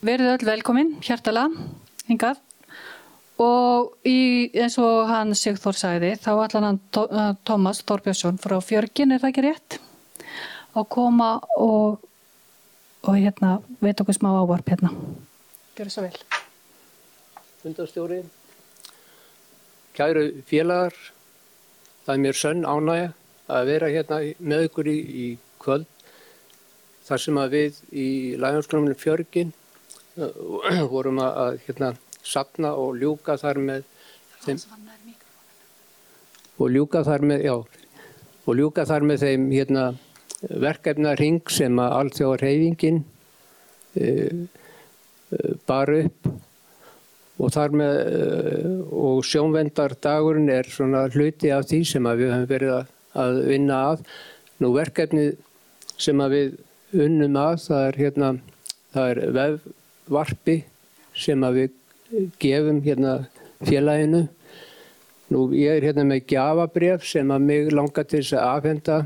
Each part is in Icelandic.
verið öll velkomin, hjartalega, hingað. Og eins og hann Sigþór sagði, þá ætlar hann Tómas Þorbjörnsson frá Fjörgin, það ekki rétt? Að koma og veit okkur smá ávarp hérna. Gjörðu svo vel. Fundarstjóri, kæru félagar, það er mér sönn ánægja að vera hérna með ykkur í kvöld. Þar sem að við í Lionsklubnum Fjörgin vorum að safna og ljúka þar með þeim þeim verkefnahring sem að alþjóðahreyfingin bar upp og þar með og sjónvernardagurinn er svona hluti af því sem að við höfum verið að vinna að. Nú verkefnið sem að við unnum að, það er vefvarpi sem að við gefum félaginu. Nú ég er með gjafabréf sem að mig langar til þess að afhenda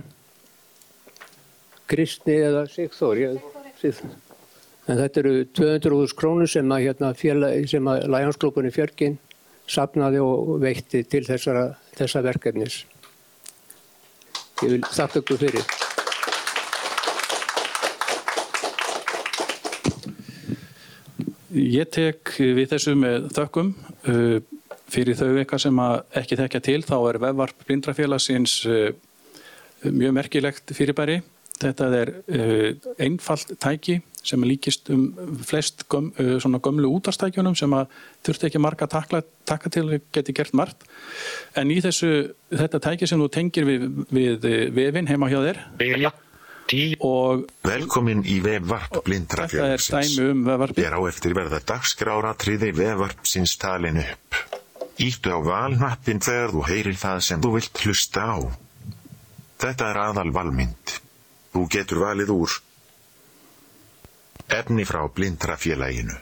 Kristni eða Sigþór. En þetta eru 200.000 krónur sem að Lionsklubnum Fjörgin safnaði og veitti til þessa verkefnis. Ég vil þakka ykkur fyrir. Ég tek við þessu með þökkum. Fyrir þau ykkar sem ekki þekkja til, þá er vefvarp Blindrafélagsins mjög merkilegt fyrirbæri. Þetta er einfalt tæki sem líkist flest svona gömlu útvarpstækjunum sem þurfti ekki marga taka til að geti gert margt. En í þetta tæki sem þú tengir við vefinn heima hjá þér. Og velkomin í vefvarp Blindrafélagsins. Hér á eftir verða dagskráratriði vefvarpsins talin upp. Íttu á valhnappinn þegar þú heyrir það sem þú vilt hlusta á. Þetta er aðalvalmynd. Þú getur valið úr efni frá Blindrafélaginu,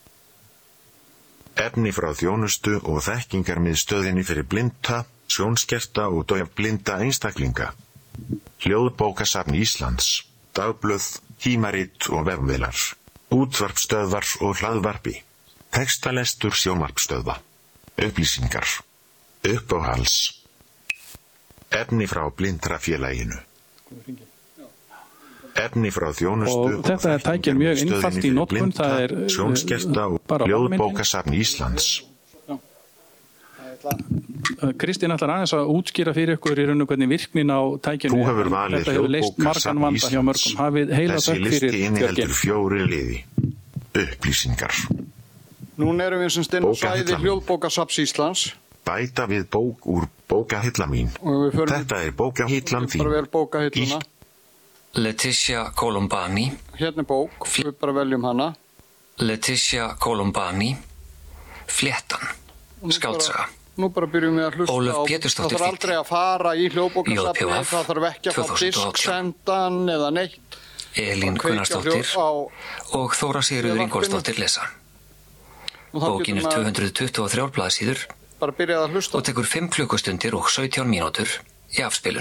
efni frá þjónustu og þekkingarmiðstöðinni fyrir blinda, sjónskerta og daufblinda einstaklinga. Hljóðbókasafn Íslands, dagblöð, tímarit og vefvélar, útvarpstöðvar og hlaðvarpi, textalestur sjónvarpstöðva, upplýsingar, uppáhals, efni frá Blindrafélaginu, efni frá þjónustu og þetta tæki mjög einfalt í notkun, það er sjónskerta og hljóðbókasafn Íslands. Kristín ætlar aðeins að útskýra fyrir ykkur í raun og hvernig virknin á tækinu. Þú hefur valið þetta hefur leyst margan vanda hjá mörgum. Hafið heila þökk fyrir Þessi listi inniheldur 4 liði. Upplýsingar. Núna erum við sem stinn svæði Hljóðbókasafns Íslands. Bæta við bók úr bókahilla mín. Þetta er bókahillan þín. Letitia Colombani. Hérna er bók, við bara veljum hana. Letitia Colombani. Fléttan. Skáldsaga. Nú bara byrjum við að hlusta Ólöf á, Pétursdóttir það þarf aldrei að fara í hljóðbókasafnið, það þarf ekki að fá disksendan eða neitt. Elín Gunnarsdóttir og Þóra Sigríður Ingólfsdóttir lesa. Bókin er 223 blaðsíður og tekur 5 klukkustundir og 17 mínútur í afspilun.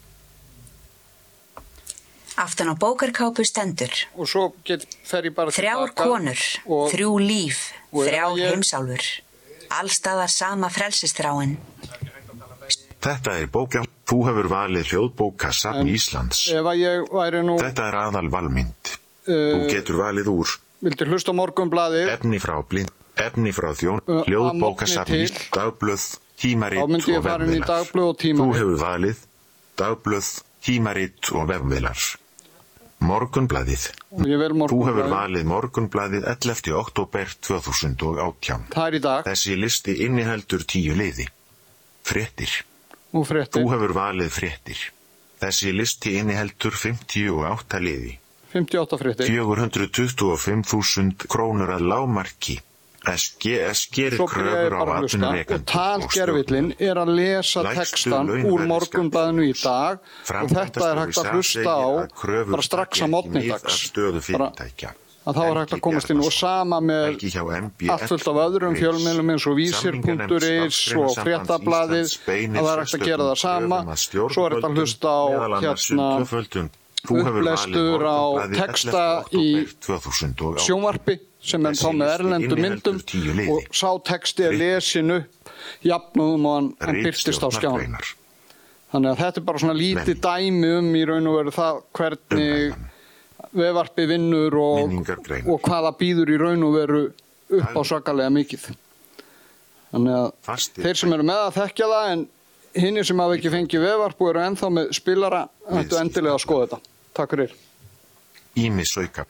Aftan á bókarkápu stendur. Og svo fer ég bara 3 konur, 3 líf, 3 heimsálfur. Allstaðar sama frelsisþráin. Þetta er bóka. Þú hefur valið Hljóðbókasafn Íslands. Þetta er aðalvalmynd. Þú getur valið úr. Viltu hlusta á Morgunblaðið? Efni frá Hljóðbókasafn Íslands, dagblöð, tímarit og vefvélar. Þú hefur valið dagblöð, tímarit og vefvélar. Morgunblaðið. Þú hefur valið Morgunblaðið 11. október 2018. Það er í dag. Þessi listi inniheldur 10 liði. Fréttir. Þú hefur valið fréttir. Þessi listi inniheldur 58 liði. 58 fréttir. 425.000 krónur að lágmarki. SGS gerir kröfur á atvinnurekendum. Og talgervillinn er að lesa textan úr Morgunblaðinu í dag og þetta er hægt að hlusta á bara strax að morgnindags. Að þá er hægt að komast inn og sama með allt fullt af öðrum fjölmiðlum eins og vísir.is og fréttablaðið að það er hægt að gera það sama. Svo er þetta að hlusta á upplestur á texta í sjónvarpi sem þá með erlendu myndum og sá texti lesin upp jafnóðum og hann birtist á skjánum. Þannig að þetta bara svona lítið dæmi í raun og veru það hvernig vefvarpi vinnur og hvaða býður í raun og veru upp á svakalega mikið. Þannig að þeir sem eru með að þekkja það en hinir sem hafa ekki fengið vefvarp og eru ennþá með spilara ættu endilega að skoða þetta. Takk fyrir. Ýmis auka.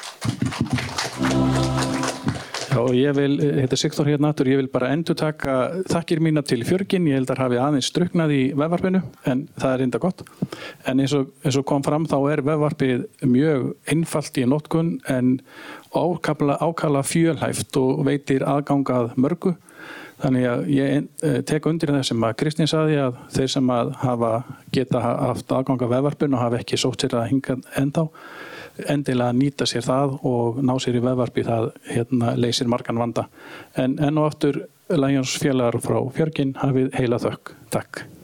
Já, þetta Sigþór hérna aftur, ég vil bara endurtaka þakkir mína til Fjörgin, ég held að hafi aðeins struknað í vefvarpinu, en það er reynda gott. En eins og kom fram þá er vefvarpið mjög einfalt í notkun en ákala fjölhæft og veitir aðgangað mörgu. Þannig að ég tek undir það sem að Kristín sagði að þeir sem að geta haft aðgang að vefvarpinu og hafa ekki sótt sér að hinga ennþá, endilega nýta sér það og ná sér í vefvarpi, það leysir margan vanda. En enn og aftur Lions félagar frá Fjörgin hafið heila þökk. Takk.